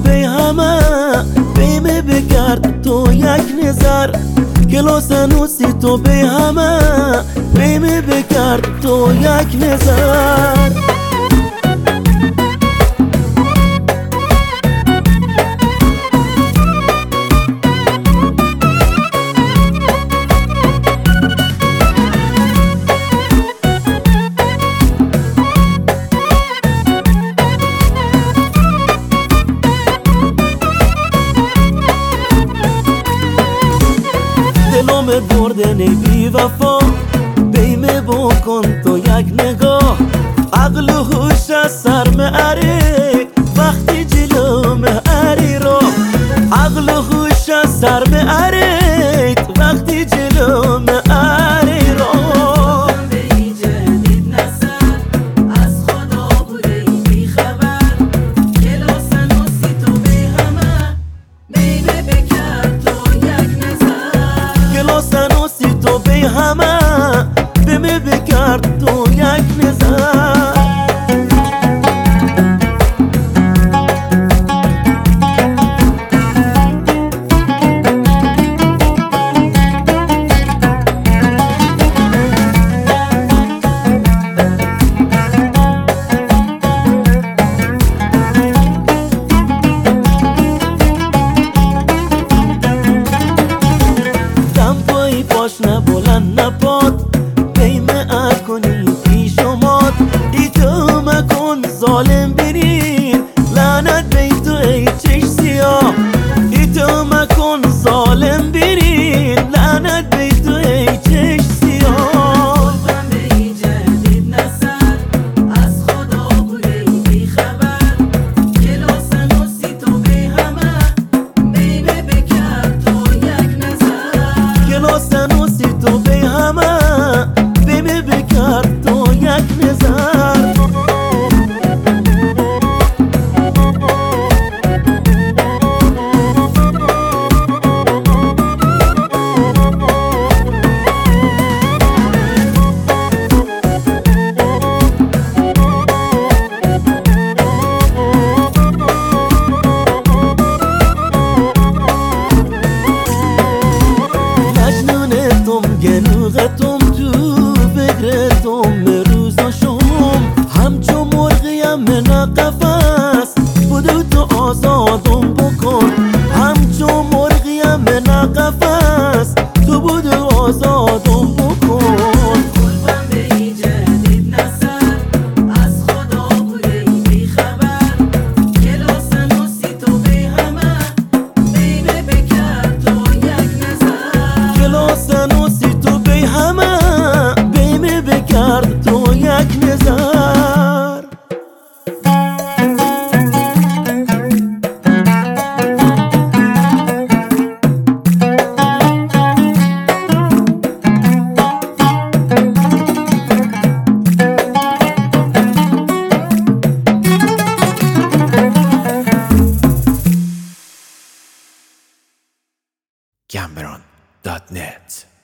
به همه بیمه بگرد تو یک نظر کلاس نوسی تو به همه بیمه بگرد تو یک نظر دلم برده بی وفا بیمه بکن تو یک نگاه عقل و هوش از سر میاره وقتی جلو میاری رو عقل و هوش از سر میاره وقتی جلو میاری رو تو به همه بیمه بکرد تو یک نظر باش نه بلند نه پاد بیمه کنی پیش اومد ای تو مکن ظالم برین لعنت به تو ای چش سیاه ای تو مکن ظالم برین لعنت به تو ای چش سیاه قلبم به این جدید نسر از خدا بوده بی خبر کلاس نوسی تو به همه بیمه بکرد تو یک نظر کلاس نوسی تو به همه بیمه بکرد تو یک نظر گنوغتم تو فکرتم روز و شم همچو مرغیم من قفس بودو تو آزادم بکن همچو مرغیم من قفس تو بودو آزادم بکن قلبم به این جدید نسر از خدا بوده بی خبر کلاس نوسی تو به همه بیمه بکرد تو یک نظر کلاس نوسی تو به همه بیمه بکرد تو یک نظر Cameron.net